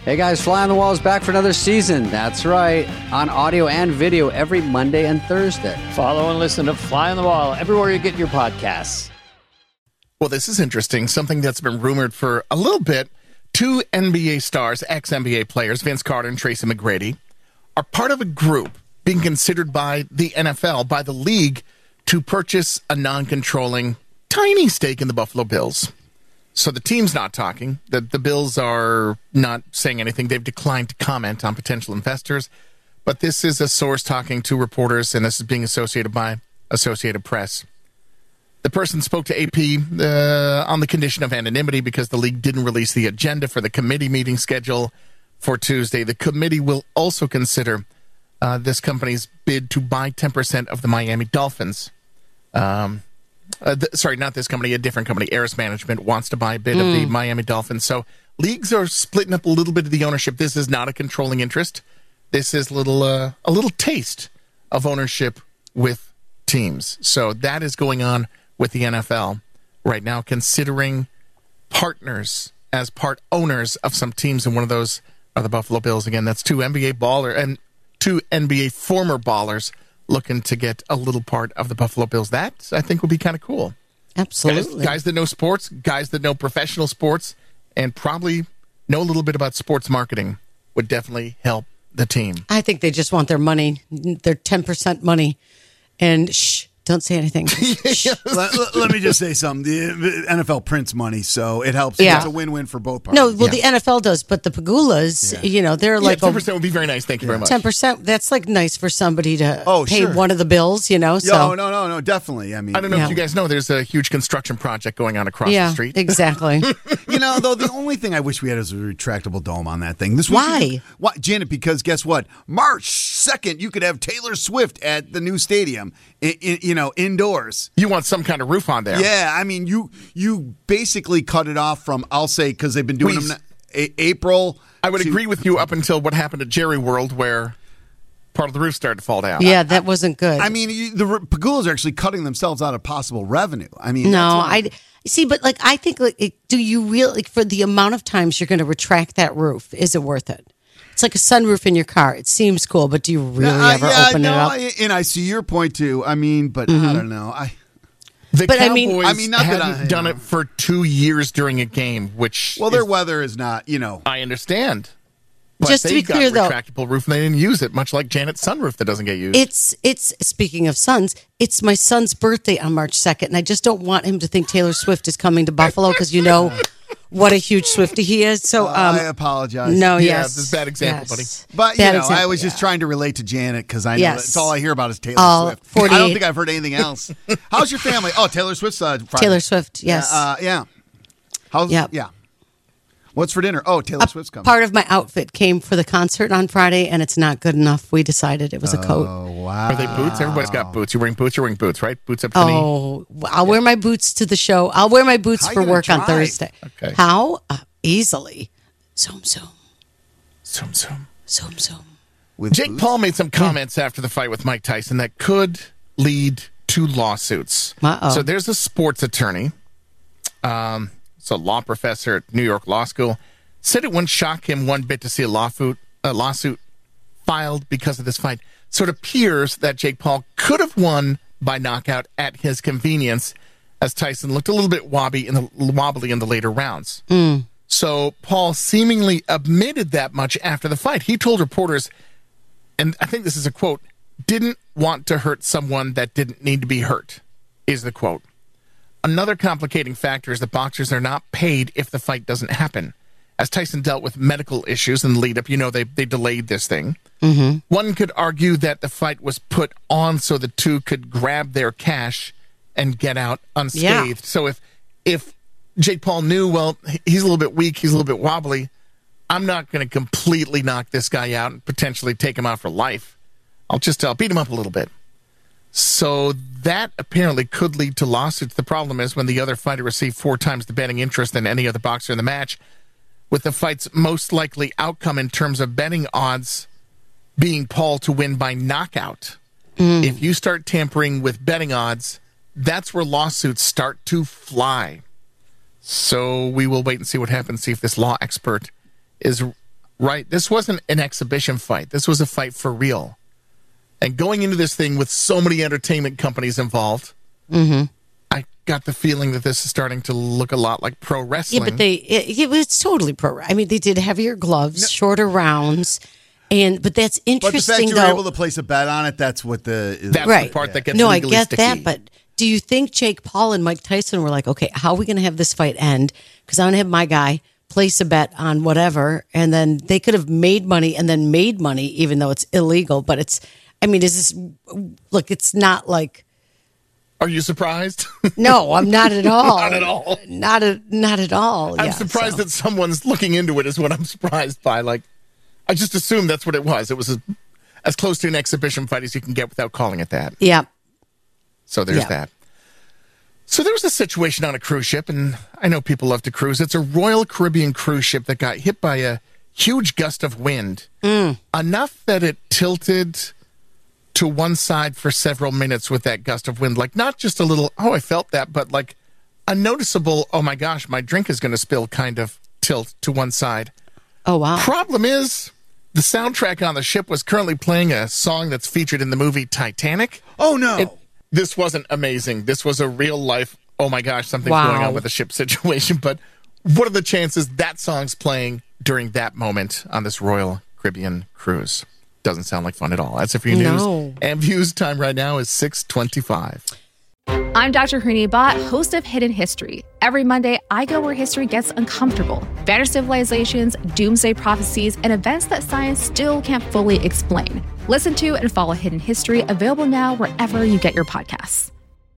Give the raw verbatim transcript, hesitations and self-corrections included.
Hey guys, Fly on the Wall is back for another season. That's right, on audio and video every Monday and Thursday. Follow and listen to Fly on the Wall everywhere you get your podcasts. Well, this is interesting. Something that's been rumored for a little bit. Two N B A stars, ex-N B A players, Vince Carter and Tracy McGrady, are part of a group being considered by the N F L, by the league, to purchase a non-controlling tiny stake in the Buffalo Bills. So the team's not talking. The, the Bills are not saying anything. They've declined to comment on potential investors. But this is a source talking to reporters, and this is being associated by Associated Press. The person spoke to A P uh, on the condition of anonymity because the league didn't release the agenda for the committee meeting schedule for Tuesday. The committee will also consider uh, this company's bid to buy ten percent of the Miami Dolphins. Um, uh, th- sorry, not this company, a different company. Aris Management wants to buy a bid mm. of the Miami Dolphins. So leagues are splitting up a little bit of the ownership. This is not a controlling interest. This is little uh, a little taste of ownership with teams. So that is going on with the N F L right now, considering partners as part owners of some teams, and one of those are the Buffalo Bills. Again, that's two N B A baller and two N B A former ballers looking to get a little part of the Buffalo Bills. That, I think, would be kind of cool. Absolutely. Guys, guys that know sports, guys that know professional sports, and probably know a little bit about sports marketing would definitely help the team. I think they just want their money, their ten percent money, and shh. Don't say anything. let, let, let me just say something. The N F L prints money, so it helps. Yeah. It's a win-win for both parties. No, well, Yeah. the N F L does, but the Pagulas, Yeah. you know, they're Yeah, like ten percent would be very nice. Thank you very much. ten percent. That's like nice for somebody to Oh, pay sure. one of the bills, you know. So No, no, no, no, definitely. I mean, I don't know Yeah. if you guys know, there's a huge construction project going on across yeah, the street. exactly. you know, though, the only thing I wish we had is a retractable dome on that thing. This Why? week- Why, Janet? Because guess what? March second, you could have Taylor Swift at the new stadium. I, I, you know, indoors. You want some kind of roof on there. Yeah, I mean, you you basically cut it off from, I'll say, because they've been doing Please. them a- April. I would to- agree with you up until what happened at Jerry World, where part of the roof started to fall down. Yeah, that wasn't good. I mean, you, the r- Pagulas are actually cutting themselves out of possible revenue. I mean, no, that's why- I see, but like I think, like, it, do you really like for the amount of times you're going to retract that roof? Is it worth it? It's like a sunroof in your car. It seems cool, but do you really Uh, ever yeah, open no, it up? I, and I see your point too. I mean, but I don't know. I The But I Cowboys mean- I mean, not that hadn't I- done it for two years during a game, which well, their is- weather is not. You know, I understand. But Just to they've be clear, got though- a retractable roof, and they didn't use it, much like Janet's sunroof that doesn't get used. It's it's speaking of sons, it's my son's birthday on March second, and I just don't want him to think Taylor Swift is coming to Buffalo because you know what a huge Swiftie he is. So um, I apologize. no, Yeah, yes, this is a bad example, buddy. But you Bad know, I example, was just yeah. trying to relate to Janet because I know Yes. that's all I hear about is Taylor All Swift. I forty-eight don't think I've heard anything else. How's your family? Oh, Taylor Swift's uh, Friday. Taylor Swift, yes. Uh, yeah. How's Yep. yeah? What's for dinner? Oh, Taylor Swift's coming. Part of my outfit came for the concert on Friday, and it's not good enough. We decided it was a coat. Oh wow! Are they boots? Everybody's got boots. You're wearing boots. You're wearing boots, right? Boots up to the knee. Oh, I'll wear my boots to the show. I'll wear my boots How you for gonna work on drive? Thursday. Okay. How? Uh, easily. Zoom, zoom, Zoom, zoom. zoom, zoom. With Jake boots? Paul made some comments after the fight with Mike Tyson that could lead to lawsuits. Uh-oh. So there's a sports attorney, um, it's a law professor at New York Law School, said it wouldn't shock him one bit to see a lawsuit, a lawsuit filed because of this fight. So it appears that Jake Paul could have won by knockout at his convenience, as Tyson looked a little bit wobbly in the wobbly in the later rounds. Mm. So Paul seemingly admitted that much after the fight. He told reporters, and I think this is a quote, didn't want to hurt someone that didn't need to be hurt, is the quote. Another complicating factor is that boxers are not paid if the fight doesn't happen. As Tyson dealt with medical issues in the lead up, you know, they, they delayed this thing. Mm-hmm. One could argue that the fight was put on so the two could grab their cash and get out unscathed. Yeah. So if if Jake Paul knew, well, he's a little bit weak, he's a little bit wobbly, I'm not going to completely knock this guy out and potentially take him out for life. I'll just I'll beat him up a little bit. So that apparently could lead to lawsuits. The problem is when the other fighter received four times the betting interest than any other boxer in the match, with the fight's most likely outcome in terms of betting odds being Paul to win by knockout. Mm. If you start tampering with betting odds, that's where lawsuits start to fly. So we will wait and see what happens, see if this law expert is right? This wasn't an exhibition fight. This was a fight for real. And going into this thing with so many entertainment companies involved, mm-hmm. I got the feeling that this is starting to look a lot like pro wrestling. Yeah, but they it, it was totally pro. I mean, they did heavier gloves, no. shorter rounds, and but that's interesting. But the fact you though, were able to place a bet on it, that's what the is that's right. the part yeah. that gets no, legally I get sticky. that, but do you think Jake Paul and Mike Tyson were like, okay, how are we going to have this fight end? Because I'm going to have my guy place a bet on whatever, and then they could have made money and then made money, even though it's illegal. But it's, I mean, is this, look, it's not like. Are you surprised? No, I'm not at all. Not at all. Not, a, not at all. I'm yeah, surprised so. that someone's looking into it is what I'm surprised by. Like, I just assumed that's what it was. It was as, as close to an exhibition fight as you can get without calling it that. Yeah. So there's Yeah. that. So there was a situation on a cruise ship, and I know people love to cruise. It's a Royal Caribbean cruise ship that got hit by a huge gust of wind, mm. enough that it tilted to one side for several minutes with that gust of wind. Like, not just a little, oh, I felt that, but like a noticeable, oh my gosh, my drink is going to spill kind of tilt to one side. Oh, wow. Problem is, the soundtrack on the ship was currently playing a song that's featured in the movie Titanic. Oh, no. It, this wasn't amazing. This was a real life, oh my gosh, something's Wow. going on with the ship situation. But what are the chances that song's playing during that moment on this Royal Caribbean cruise? Doesn't sound like fun at all. That's it for your No. news. And views time right now is six twenty-five. I'm Doctor Hooney Bott, host of Hidden History. Every Monday, I go where history gets uncomfortable. Vanished civilizations, doomsday prophecies, and events that science still can't fully explain. Listen to and follow Hidden History, available now wherever you get your podcasts.